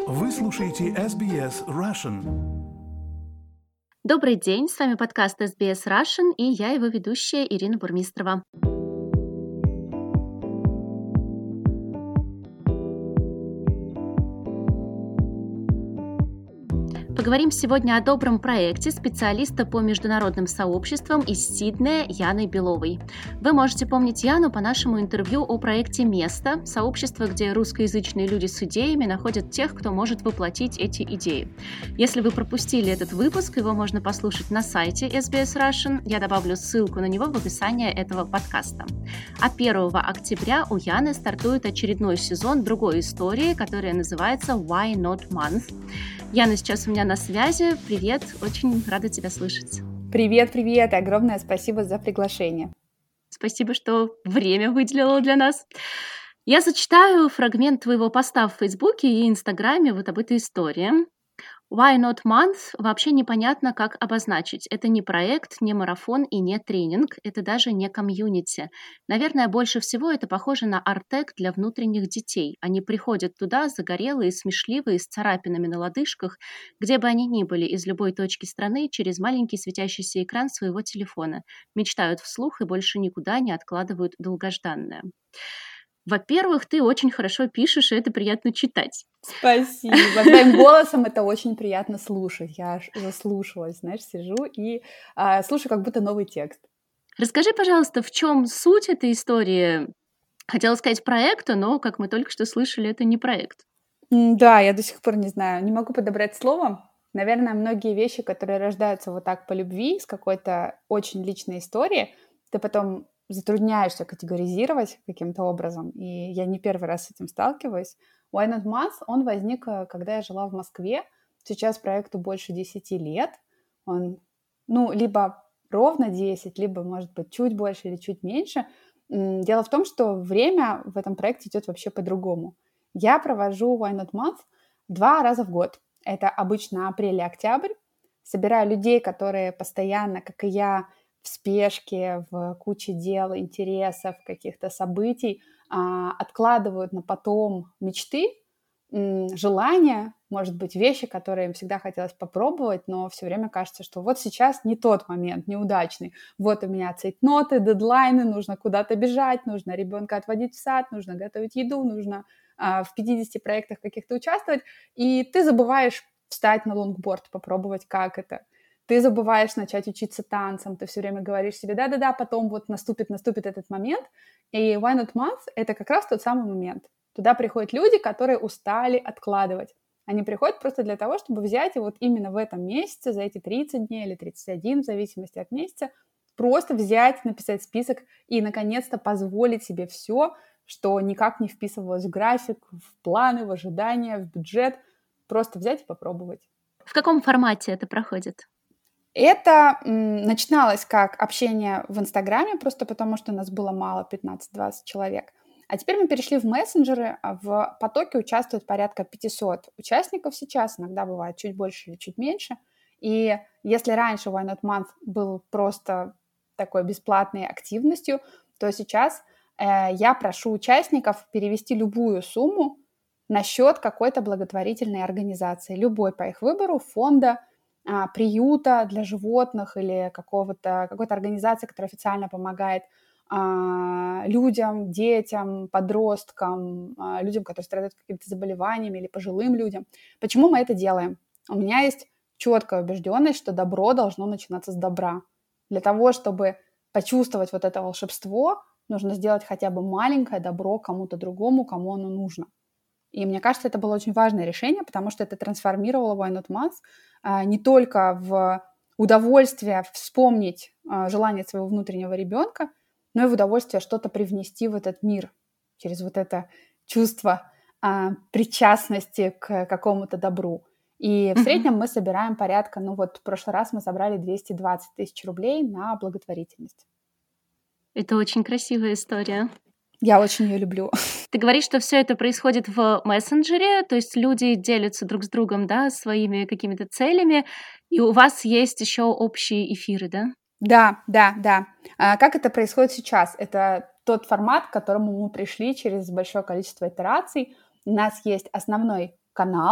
Вы слушаете SBS Russian. Добрый день, с вами подкаст SBS Russian, и я его ведущая Ирина Бурмистрова. Поговорим сегодня о добром проекте специалиста по международным сообществам из Сиднея Яны Беловой. Вы можете помнить Яну по нашему интервью о проекте «Место» — сообщество, где русскоязычные люди с идеями находят тех, кто может воплотить эти идеи. Если вы пропустили этот выпуск, его можно послушать на сайте SBS Russian. Я добавлю ссылку на него в описании этого подкаста. А 1 октября у Яны стартует очередной сезон другой истории, которая называется «Why Not Month?». Яна сейчас у меня на связи. Привет, очень рада тебя слышать. Привет, огромное спасибо за приглашение. Спасибо, что время выделила для нас. Я зачитаю фрагмент твоего поста в Фейсбуке и Инстаграме вот об этой истории. Why Not Month вообще непонятно, как обозначить. Это не проект, не марафон и не тренинг, это даже не комьюнити. Наверное, больше всего это похоже на артек для внутренних детей. Они приходят туда загорелые, смешливые, с царапинами на лодыжках, где бы они ни были, из любой точки страны, через маленький светящийся экран своего телефона. Мечтают вслух и больше никуда не откладывают долгожданное. Во-первых, ты очень хорошо пишешь, и это приятно читать. Спасибо. Твоим голосом это очень приятно слушать. Я аж заслушалась, знаешь, сижу и слушаю как будто новый текст. Расскажи, пожалуйста, в чем суть этой истории? Хотела сказать проекта, но, как мы только что слышали, это не проект. Да, я до сих пор не знаю, не могу подобрать слово. Наверное, многие вещи, которые рождаются вот так по любви, с какой-то очень личной историей, ты потом затрудняешься категоризировать каким-то образом, и я не первый раз с этим сталкиваюсь. Why Not Month, он возник, когда я жила в Москве. Сейчас проекту больше 10 лет. Он, либо ровно 10, либо, может быть, чуть больше или чуть меньше. Дело в том, что время в этом проекте идет вообще по-другому. Я провожу Why Not Month 2 раза в год. Это обычно апрель и октябрь. Собираю людей, которые постоянно, как и я, в спешке, в куче дел, интересов, каких-то событий, откладывают на потом мечты, желания, может быть, вещи, которые им всегда хотелось попробовать, но все время кажется, что вот сейчас не тот момент, неудачный. Вот у меня цейтноты, дедлайны, нужно куда-то бежать, нужно ребенка отводить в сад, нужно готовить еду, нужно в 50 проектах каких-то участвовать, и ты забываешь встать на лонгборд, попробовать, как это. Ты забываешь начать учиться танцам, ты все время говоришь себе, да-да-да, потом вот наступит этот момент. И Why Not Month — это как раз тот самый момент. Туда приходят люди, которые устали откладывать. Они приходят просто для того, чтобы взять и вот именно в этом месяце, за эти 30 дней или 31, в зависимости от месяца, просто взять, написать список и, наконец-то, позволить себе все, что никак не вписывалось в график, в планы, в ожидания, в бюджет. Просто взять и попробовать. В каком формате это проходит? Это начиналось как общение в Инстаграме, просто потому что нас было мало, 15-20 человек. А теперь мы перешли в мессенджеры. В потоке участвует порядка 500 участников сейчас, иногда бывает чуть больше или чуть меньше. И если раньше Why Not Month был просто такой бесплатной активностью, то сейчас я прошу участников перевести любую сумму на счет какой-то благотворительной организации, любой по их выбору, фонда, приюта для животных или какой-то организации, которая официально помогает людям, детям, подросткам, людям, которые страдают какими-то заболеваниями или пожилым людям. Почему мы это делаем? У меня есть четкая убежденность, что добро должно начинаться с добра. Для того, чтобы почувствовать вот это волшебство, нужно сделать хотя бы маленькое добро кому-то другому, кому оно нужно. И мне кажется, это было очень важное решение, потому что это трансформировало Why Not Month не только в удовольствие вспомнить желание своего внутреннего ребенка, но и в удовольствие что-то привнести в этот мир через вот это чувство причастности к какому-то добру. И в среднем мы собираем порядка, в прошлый раз мы собрали 220 тысяч рублей на благотворительность. Это очень красивая история. Я очень ее люблю. Ты говоришь, что все это происходит в мессенджере, то есть люди делятся друг с другом, да, своими какими-то целями, и у вас есть еще общие эфиры, да? Да. Как это происходит сейчас? Это тот формат, к которому мы пришли через большое количество итераций. У нас есть основной канал,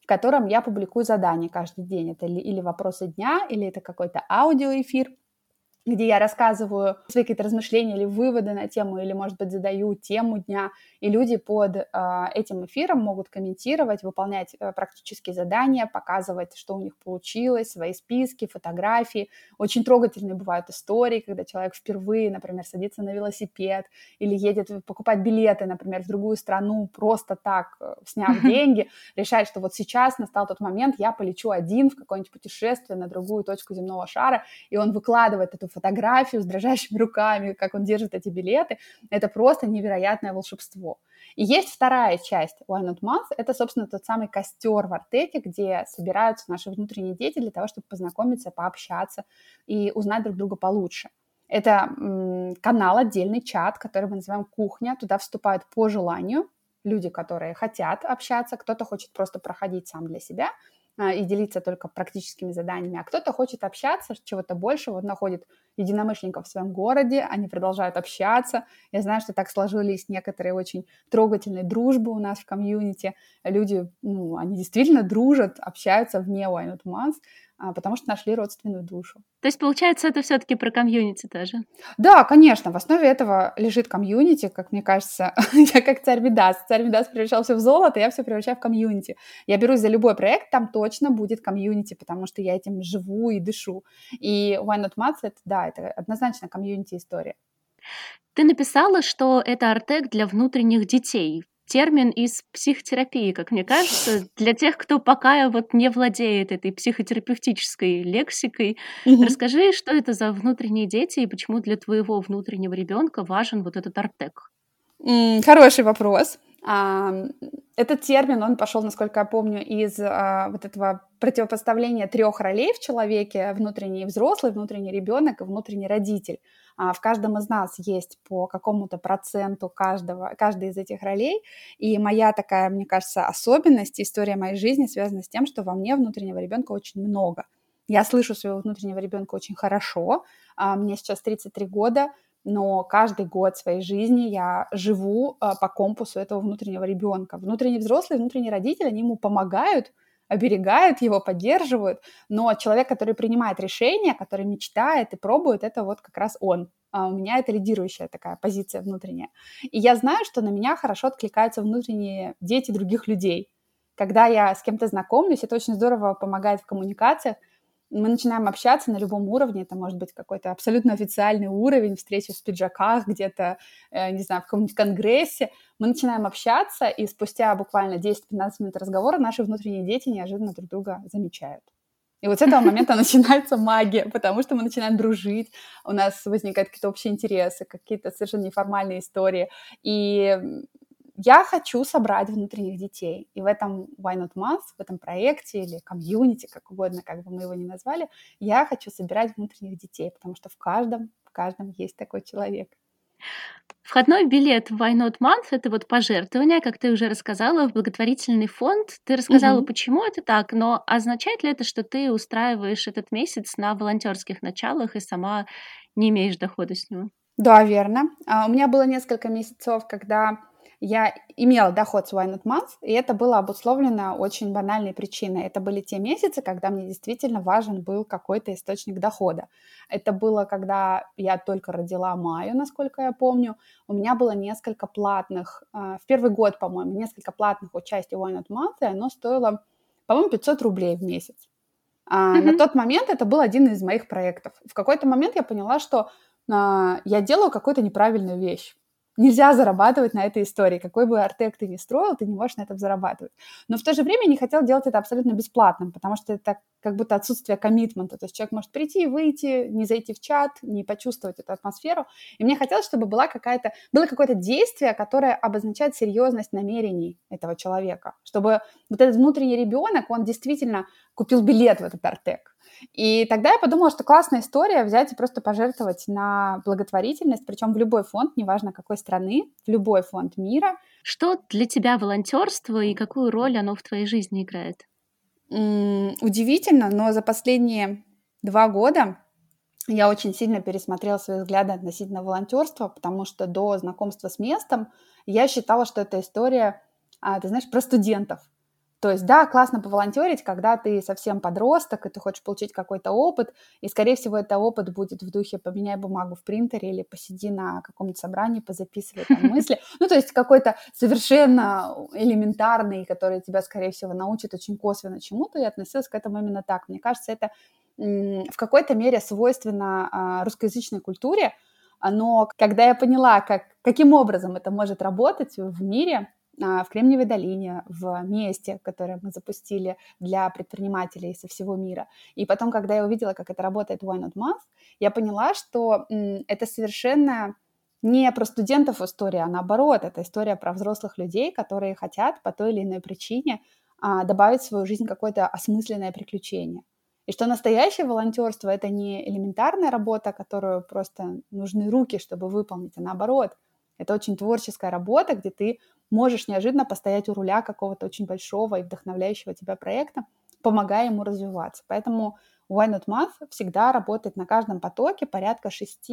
в котором я публикую задания каждый день. Это или вопросы дня, или это какой-то аудиоэфир, где я рассказываю свои какие-то размышления или выводы на тему, или, может быть, задаю тему дня, и люди под этим эфиром могут комментировать, выполнять практические задания, показывать, что у них получилось, свои списки, фотографии. Очень трогательные бывают истории, когда человек впервые, например, садится на велосипед или едет покупать билеты, например, в другую страну, просто так, сняв деньги, решает, что вот сейчас настал тот момент, я полечу один в какое-нибудь путешествие на другую точку земного шара, и он выкладывает эту фотографию с дрожащими руками, как он держит эти билеты. Это просто невероятное волшебство. И есть вторая часть Why Not Month. Это, собственно, тот самый костер в Артеке, где собираются наши внутренние дети для того, чтобы познакомиться, пообщаться и узнать друг друга получше. Это канал, отдельный чат, который мы называем «Кухня». Туда вступают по желанию люди, которые хотят общаться. Кто-то хочет просто проходить сам для себя и делиться только практическими заданиями, а кто-то хочет общаться, чего-то большего, вот находит единомышленников в своем городе, они продолжают общаться. Я знаю, что так сложились некоторые очень трогательные дружбы у нас в комьюнити. Люди, они действительно дружат, общаются вне Why Not Month, потому что нашли родственную душу. То есть, получается, это все-таки про комьюнити тоже? Да, конечно, в основе этого лежит комьюнити, как мне кажется. Я как царь Мидас. Царь Мидас превращал все в золото, я все превращаю в комьюнити. Я берусь за любой проект, там точно будет комьюнити, потому что я этим живу и дышу. И Why Not Month, это однозначно комьюнити-история. Ты написала, что это Артек для внутренних детей. Термин из психотерапии, как мне кажется, для тех, кто пока вот не владеет этой психотерапевтической лексикой. Расскажи, что это за внутренние дети и почему для твоего внутреннего ребенка важен вот этот Артек? Хороший вопрос. Этот термин, он пошел, насколько я помню, из вот этого противопоставления 3 ролей в человеке: внутренний взрослый, внутренний ребенок и внутренний родитель. В каждом из нас есть по какому-то проценту каждой из этих ролей. И моя такая, мне кажется, особенность, история моей жизни связана с тем, что во мне внутреннего ребенка очень много. Я слышу своего внутреннего ребенка очень хорошо. Мне сейчас 33 года. Но каждый год своей жизни я живу по компасу этого внутреннего ребенка. Внутренний взрослый, внутренний родитель, они ему помогают, оберегают его, поддерживают. Но человек, который принимает решения, который мечтает и пробует, это вот как раз он. У меня это лидирующая такая позиция внутренняя. И я знаю, что на меня хорошо откликаются внутренние дети других людей. Когда я с кем-то знакомлюсь, это очень здорово помогает в коммуникациях. Мы начинаем общаться на любом уровне, это может быть какой-то абсолютно официальный уровень, встреча в пиджаках где-то, не знаю, в каком-нибудь конгрессе. Мы начинаем общаться, и спустя буквально 10-15 минут разговора наши внутренние дети неожиданно друг друга замечают. И вот с этого момента начинается магия, потому что мы начинаем дружить, у нас возникают какие-то общие интересы, какие-то совершенно неформальные истории. И я хочу собрать внутренних детей. И в этом Why Not Month, в этом проекте или комьюнити, как угодно, как бы мы его ни назвали, я хочу собирать внутренних детей, потому что в каждом есть такой человек. Входной билет в Why Not Month — это вот пожертвование, как ты уже рассказала, в благотворительный фонд. Ты рассказала, почему это так, но означает ли это, что ты устраиваешь этот месяц на волонтерских началах и сама не имеешь дохода с него? Да, верно. У меня было несколько месяцев, когда я имела доход с Why Not Month, и это было обусловлено очень банальной причиной. Это были те месяцы, когда мне действительно важен был какой-то источник дохода. Это было, когда я только родила Майю, насколько я помню. У меня было несколько платных, в первый год, по-моему, несколько платных участий в Why Not Month, и оно стоило, по-моему, 500 рублей в месяц. На тот момент это был один из моих проектов. В какой-то момент я поняла, что я делаю какую-то неправильную вещь. Нельзя зарабатывать на этой истории. Какой бы артек ты ни строил, ты не можешь на этом зарабатывать. Но в то же время не хотела делать это абсолютно бесплатным, потому что это как будто отсутствие коммитмента. То есть человек может прийти и выйти, не зайти в чат, не почувствовать эту атмосферу. И мне хотелось, чтобы было какое-то действие, которое обозначает серьезность намерений этого человека. Чтобы вот этот внутренний ребенок, он действительно купил билет в этот артек. И тогда я подумала, что классная история взять и просто пожертвовать на благотворительность, причем в любой фонд, неважно какой страны, в любой фонд мира. Что для тебя волонтерство и какую роль оно в твоей жизни играет? Удивительно, но за последние 2 года я очень сильно пересмотрела свои взгляды относительно волонтерства, потому что до знакомства с местом я считала, что эта история, ты знаешь, про студентов. То есть, да, классно поволонтерить, когда ты совсем подросток, и ты хочешь получить какой-то опыт, и, скорее всего, это опыт будет в духе «поменяй бумагу в принтере» или «посиди на каком-нибудь собрании, позаписывай там мысли». Ну, то есть какой-то совершенно элементарный, который тебя, скорее всего, научит очень косвенно чему-то, и относилась к этому именно так. Мне кажется, это в какой-то мере свойственно русскоязычной культуре, но когда я поняла, каким образом это может работать в мире, в Кремниевой долине, в месте, которое мы запустили для предпринимателей со всего мира. И потом, когда я увидела, как это работает в Why Not Month, я поняла, что это совершенно не про студентов история, а наоборот, это история про взрослых людей, которые хотят по той или иной причине добавить в свою жизнь какое-то осмысленное приключение. И что настоящее волонтерство – это не элементарная работа, которую просто нужны руки, чтобы выполнить, а наоборот, это очень творческая работа, где ты можешь неожиданно постоять у руля какого-то очень большого и вдохновляющего тебя проекта, помогая ему развиваться. Поэтому Why Not Month всегда работает на каждом потоке порядка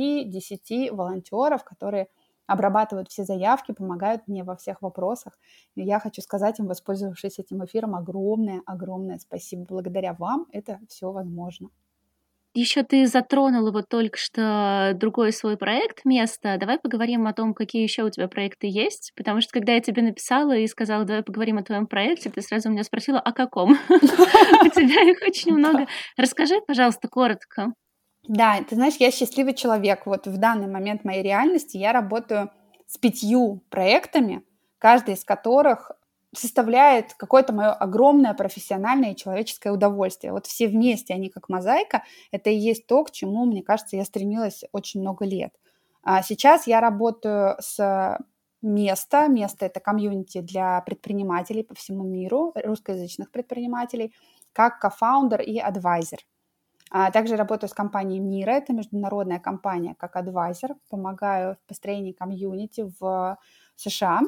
6-10 волонтеров, которые обрабатывают все заявки, помогают мне во всех вопросах. И я хочу сказать им, воспользовавшись этим эфиром, огромное спасибо. Благодаря вам это все возможно. Еще ты затронула вот только что другой свой проект «Место». Давай поговорим о том, какие еще у тебя проекты есть. Потому что когда я тебе написала и сказала, давай поговорим о твоем проекте, ты сразу меня спросила, о каком? У тебя их очень много. Расскажи, пожалуйста, коротко. Да, ты знаешь, я счастливый человек. Вот в данный момент моей реальности я работаю с 5 проектами, каждый из которых составляет какое-то мое огромное профессиональное и человеческое удовольствие. Вот все вместе, они как мозаика, это и есть то, к чему, мне кажется, я стремилась очень много лет. А сейчас я работаю с Место. Место – это комьюнити для предпринимателей по всему миру, русскоязычных предпринимателей, как кофаундер и адвайзер. Также работаю с компанией Мира, это международная компания, как адвайзер, помогаю в построении комьюнити в США.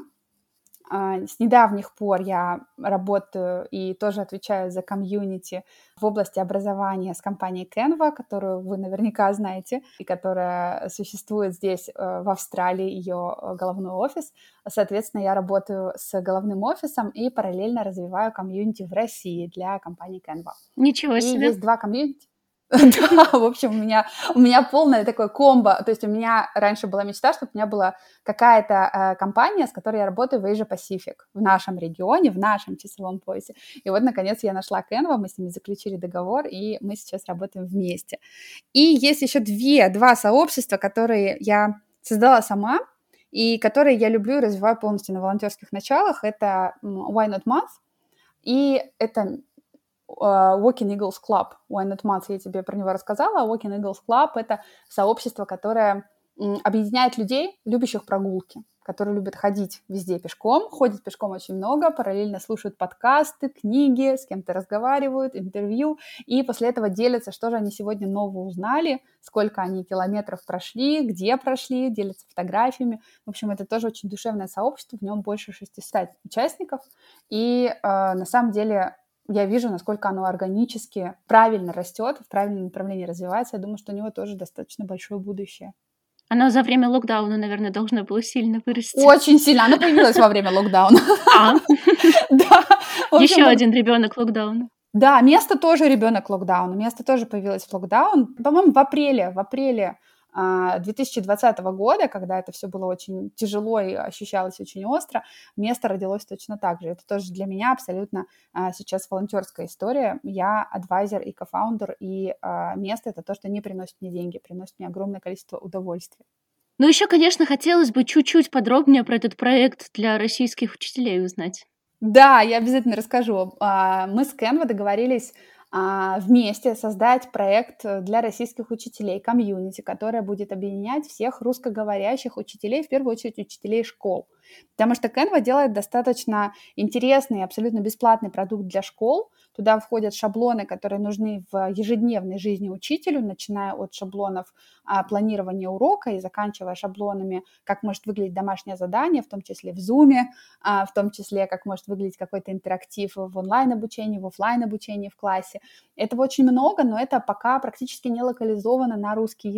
С недавних пор я работаю и тоже отвечаю за комьюнити в области образования с компанией Canva, которую вы наверняка знаете, и которая существует здесь, в Австралии, ее головной офис. Соответственно, я работаю с головным офисом и параллельно развиваю комьюнити в России для компании Canva. Ничего себе. И есть 2 комьюнити. Да, в общем, у меня полное такое комбо. То есть у меня раньше была мечта, чтобы у меня была какая-то компания, с которой я работаю в Asia Pacific, в нашем регионе, в нашем часовом поясе. И вот, наконец, я нашла Canva, мы с ними заключили договор, и мы сейчас работаем вместе. И есть еще два сообщества, которые я создала сама, и которые я люблю и развиваю полностью на волонтерских началах. Это Why Not Month, и это Walking Eagles Club. Why Not Month, я тебе про него рассказала. А Walking Eagles Club – это сообщество, которое объединяет людей, любящих прогулки, которые любят ходить везде пешком, ходят пешком очень много, параллельно слушают подкасты, книги, с кем-то разговаривают, интервью, и после этого делятся, что же они сегодня нового узнали, сколько они километров прошли, где прошли, делятся фотографиями. В общем, это тоже очень душевное сообщество, в нем больше 600 участников, и на самом деле я вижу, насколько оно органически правильно растет, в правильном направлении развивается. Я думаю, что у него тоже достаточно большое будущее. Оно за время локдауна, наверное, должно было сильно вырасти. Очень сильно. Оно появилось во время локдауна. Да. Еще один ребенок локдауна. Да, Место тоже ребенок локдауна. Место тоже появилось в локдаун. По-моему, в апреле 2020 года, когда это все было очень тяжело и ощущалось очень остро, Место родилось точно так же. Это тоже для меня абсолютно сейчас волонтерская история. Я адвайзер и кофаундер, и Место – это то, что не приносит мне деньги, приносит мне огромное количество удовольствия. Ну, еще, конечно, хотелось бы чуть-чуть подробнее про этот проект для российских учителей узнать. Да, я обязательно расскажу. Мы с Canva договорились вместе создать проект для российских учителей, комьюнити, которое будет объединять всех русскоговорящих учителей, в первую очередь учителей школ. Потому что Canva делает достаточно интересный и абсолютно бесплатный продукт для школ. Туда входят шаблоны, которые нужны в ежедневной жизни учителю, начиная от шаблонов планирования урока и заканчивая шаблонами, как может выглядеть домашнее задание, в том числе в Zoom, в том числе, как может выглядеть какой-то интерактив в онлайн-обучении, в офлайн-обучении в классе. Этого очень много, но это пока практически не локализовано на русский язык.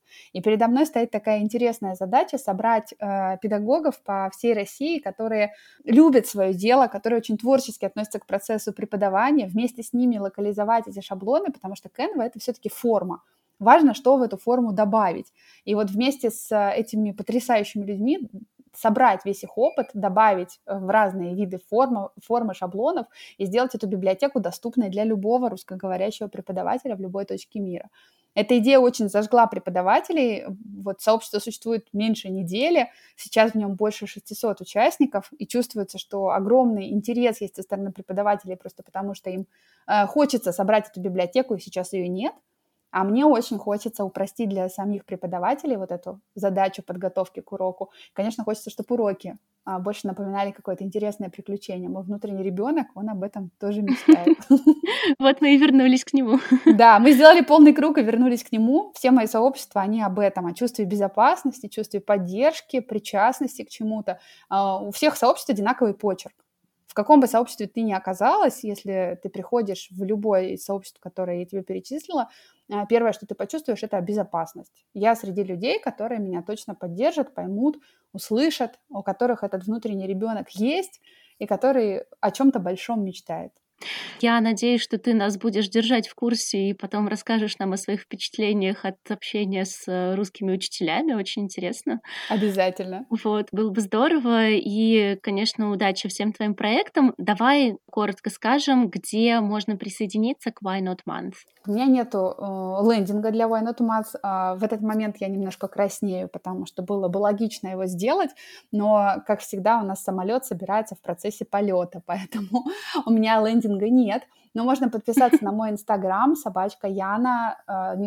И передо мной стоит такая интересная задача собрать педагогов по всей России, которые любят свое дело, которые очень творчески относятся к процессу преподавания, вместе с ними локализовать эти шаблоны, потому что Canva — это все-таки форма. Важно, что в эту форму добавить. И вот вместе с этими потрясающими людьми собрать весь их опыт, добавить в разные виды формы шаблонов и сделать эту библиотеку доступной для любого русскоговорящего преподавателя в любой точке мира. Эта идея очень зажгла преподавателей. Вот сообщество существует меньше недели, сейчас в нем больше 600 участников, и чувствуется, что огромный интерес есть со стороны преподавателей просто потому, что им хочется собрать эту библиотеку, и сейчас ее нет. А мне очень хочется упростить для самих преподавателей вот эту задачу подготовки к уроку. Конечно, хочется, чтобы уроки больше напоминали какое-то интересное приключение. Мой внутренний ребенок, он об этом тоже мечтает. Вот мы и вернулись к нему. Да, мы сделали полный круг и вернулись к нему. Все мои сообщества, они об этом, о чувстве безопасности, чувстве поддержки, причастности к чему-то. У всех сообществ одинаковый почерк. В каком бы сообществе ты ни оказалась, если ты приходишь в любое из сообществ, которые я тебе перечислила, первое, что ты почувствуешь, это безопасность. Я среди людей, которые меня точно поддержат, поймут, услышат, у которых этот внутренний ребенок есть и который о чем-то большом мечтает. Я надеюсь, что ты нас будешь держать в курсе и потом расскажешь нам о своих впечатлениях от общения с русскими учителями. Очень интересно. Обязательно. Вот, было бы здорово. И, конечно, удачи всем твоим проектам. Давай коротко скажем, где можно присоединиться к Why Not Month. У меня нету лендинга для Why Not Month. В этот момент я немножко краснею, потому что было бы логично его сделать, но, как всегда, у нас самолет собирается в процессе полета, поэтому у меня лендинга нет. Но можно подписаться на мой инстаграм, _Яна,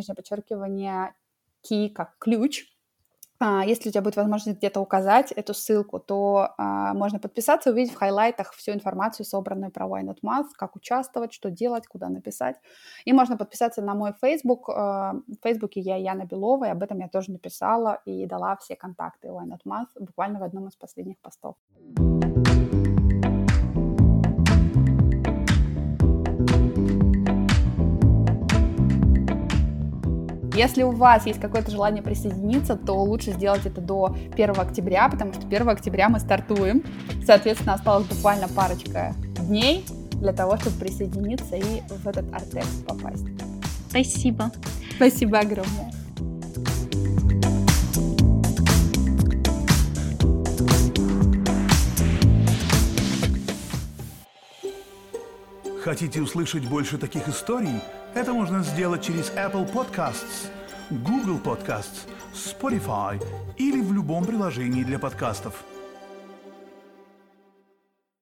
_ ки как ключ. Если у тебя будет возможность где-то указать эту ссылку, то можно подписаться, увидеть в хайлайтах всю информацию, собранную про Why Not Month, как участвовать, что делать, куда написать. И можно подписаться на мой Facebook. В Фейсбуке я Яна Белова, и об этом я тоже написала и дала все контакты Why Not Month буквально в одном из последних постов. Если у вас есть какое-то желание присоединиться, то лучше сделать это до 1 октября, потому что 1 октября мы стартуем. Соответственно, осталось буквально парочка дней для того, чтобы присоединиться и в этот арт-текст попасть. Спасибо. Спасибо огромное. Хотите услышать больше таких историй? Это можно сделать через Apple Podcasts, Google Podcasts, Spotify или в любом приложении для подкастов.